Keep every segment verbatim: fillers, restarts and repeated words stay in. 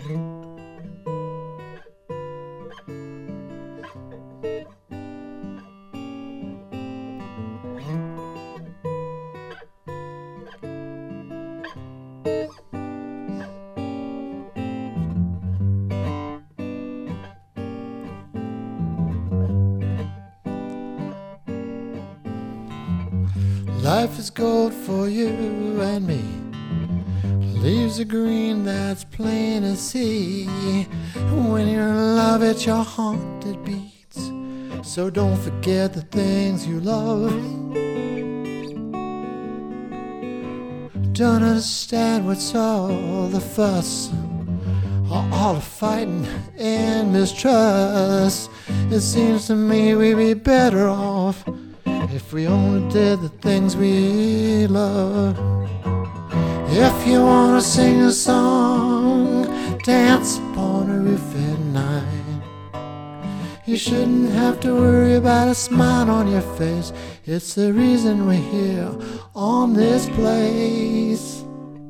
Life is gold for you and me. Leaves are green, that's plain to see. When you're in love, it's your heart that beats. So don't forget the things you love. Don't understand what's all the fuss, all the fighting and mistrust. It seems to me we'd be better off if we only did the things we love. If you wanna sing a song, dance upon a roof at night. You shouldn't have to worry about a smile on your face. It's the reason we're here on this place.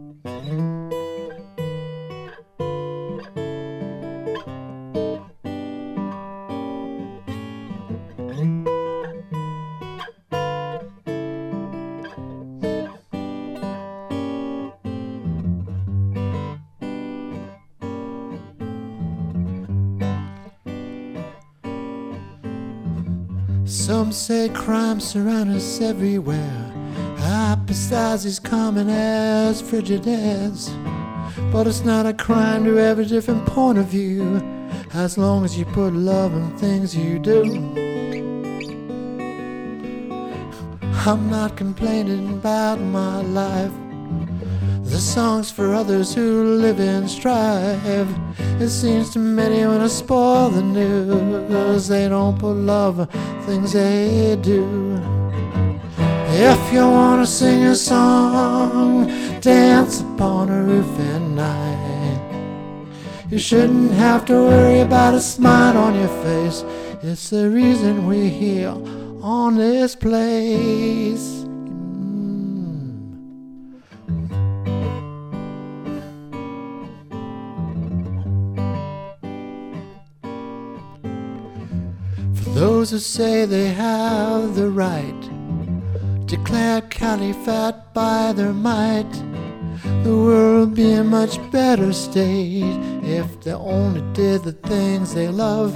Some say crime surrounds us everywhere. Apostasy's common as Frigidaires. But it's not a crime to have a different point of view, as long as you put love in things you do. I'm not complaining about my life. The song's for others who live and strive. It seems to many when I spoil the news, they don't put love in things they do. If you wanna sing a song, dance upon a roof at night. You shouldn't have to worry about a smile on your face. It's the reason we're here on this place. Those who say they have the right, declared caliphate by their might, the world would be a much better state if they only did the things they love.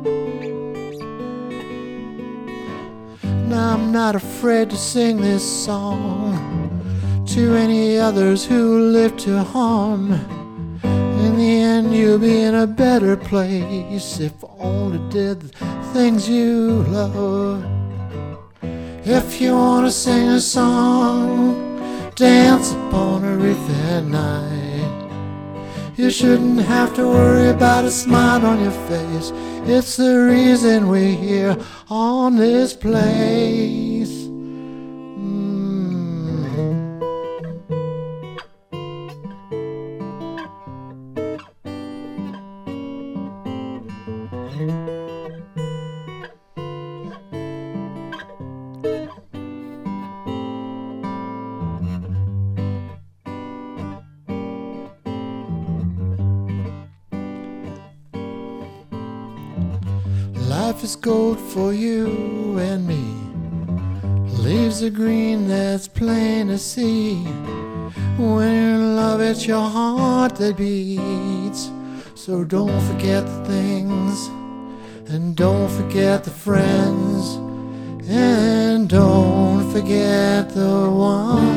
Now I'm not afraid to sing this song to any others who live to harm. In the end you'll be in a better place if only did the things you love. If you wanna sing a song, dance upon a roof at night. You shouldn't have to worry about a smile on your face. It's the reason we're here on this place. Life is gold for you and me. Leaves are green, that's plain to see. When you're in love, it's your heart that beats. So don't forget the things, and don't forget the friends, and don't forget the one.